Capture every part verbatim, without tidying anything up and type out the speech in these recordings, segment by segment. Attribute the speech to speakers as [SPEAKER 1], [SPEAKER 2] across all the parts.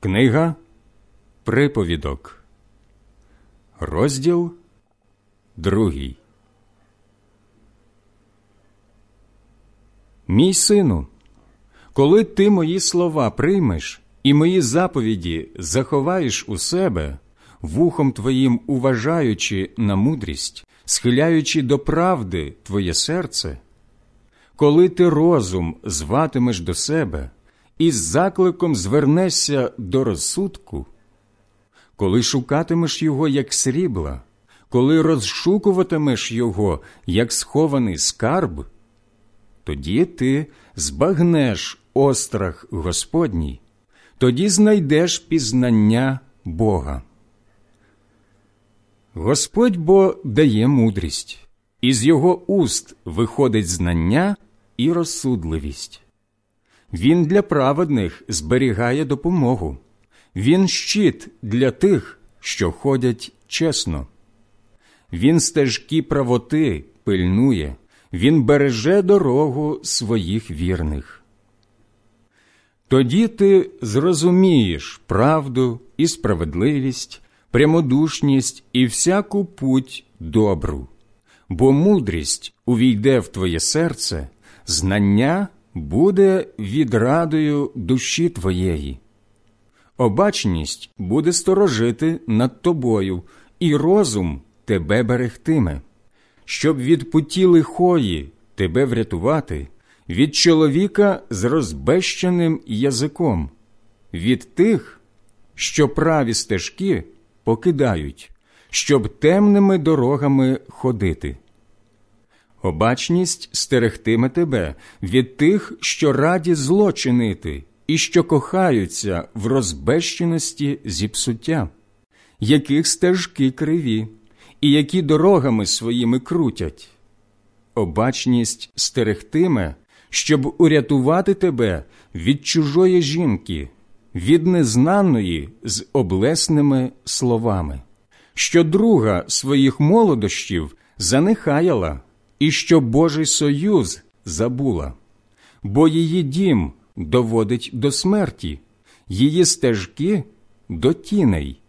[SPEAKER 1] Книга Приповідок, розділ другий. Мій сину, коли ти мої слова приймеш і мої заповіді заховаєш у себе, вухом твоїм уважаючи на мудрість, схиляючи до правди твоє серце, коли ти розум зватимеш до себе і з закликом звернешся до розсудку, коли шукатимеш його, як срібла, коли розшукуватимеш його, як схований скарб, тоді ти збагнеш острах Господній, тоді знайдеш пізнання Бога. Господь бо дає мудрість, із його уст виходить знання і розсудливість. Він для праведних зберігає допомогу. Він щит для тих, що ходять чесно. Він стежки правоти пильнує, він береже дорогу своїх вірних. Тоді ти зрозумієш правду і справедливість, прямодушність і всяку путь добру. Бо мудрість увійде в твоє серце, знання буде відрадою душі твоєї. Обачність буде сторожити над тобою, і розум тебе берегтиме, щоб від путі лихої тебе врятувати, від чоловіка з розбещеним язиком, від тих, що праві стежки покидають, щоб темними дорогами ходити. Обачність стерегтиме тебе від тих, що раді зло чинити і що кохаються в розбещеності зіпсуття, яких стежки криві, і які дорогами своїми крутять. Обачність стерегтиме, щоб урятувати тебе від чужої жінки, від незнаної з облесними словами, що друга своїх молодощів занехаяла, і що Божий союз забула, бо її дім доводить до смерті, її стежки – до тіней.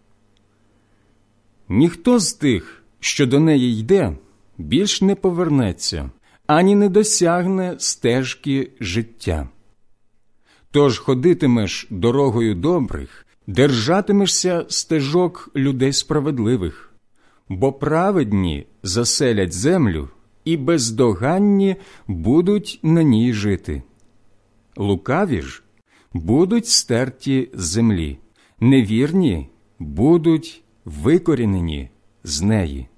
[SPEAKER 1] Ніхто з тих, що до неї йде, більш не повернеться, ані не досягне стежки життя. Тож ходитимеш дорогою добрих, держатимешся стежок людей справедливих, бо праведні заселять землю, і бездоганні будуть на ній жити. Лукаві ж будуть стерті з землі, невірні будуть викорінені з неї.